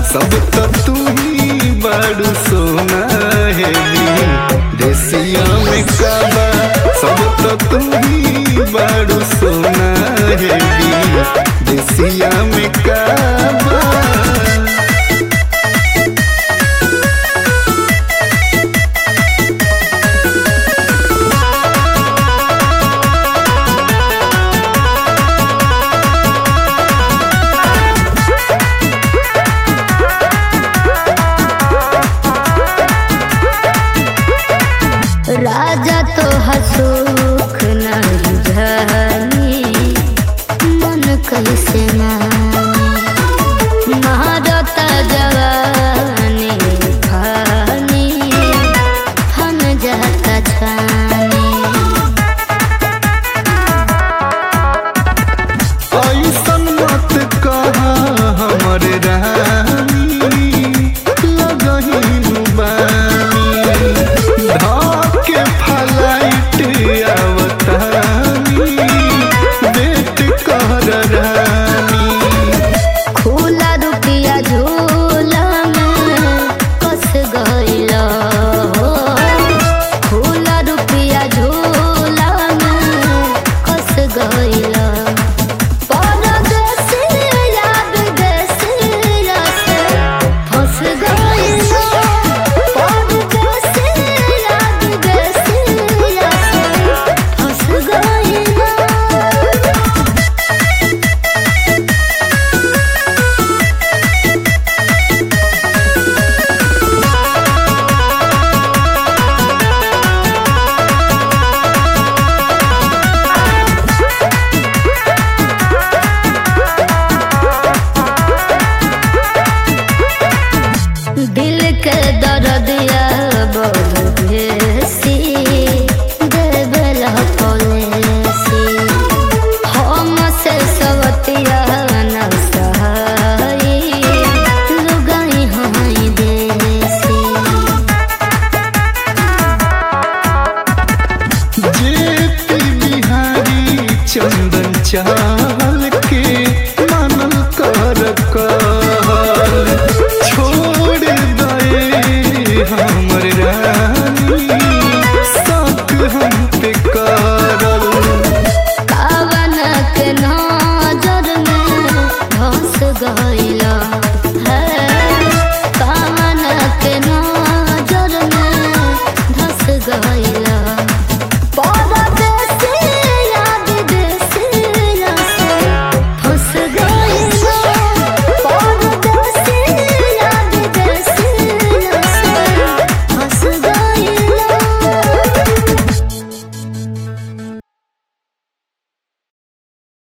सब तो तू ही बड़ू सोना है देसिया में काबा सब तो तू ही बड़ू सोना है देसिया में काबा। राजा तो हसूख नहीं जानी मन कैसे मानी महारत जवानी खानी हम जाता छानी ऐसन मत कहा हमर रानी लगही बानी धाके फ्लाइट आवतानी वेट कर रानी। खुला रुपया झूला में कस गइला खुला रुपया झूला में कस गइला परदेसी याद देसिया से फंस गइला परदेसी याद देसिया से फंस गइला। दिल के दर्दिया बहुत बेसी देवल पलेसी हम से सवतिया न सहाई लुगाई हाई देसी। जेपी बिहारी चंदन चाल के मानल कर कहल छोड़ दे हमर रानी शक हम पे करल। कावन के नजर में धस गइला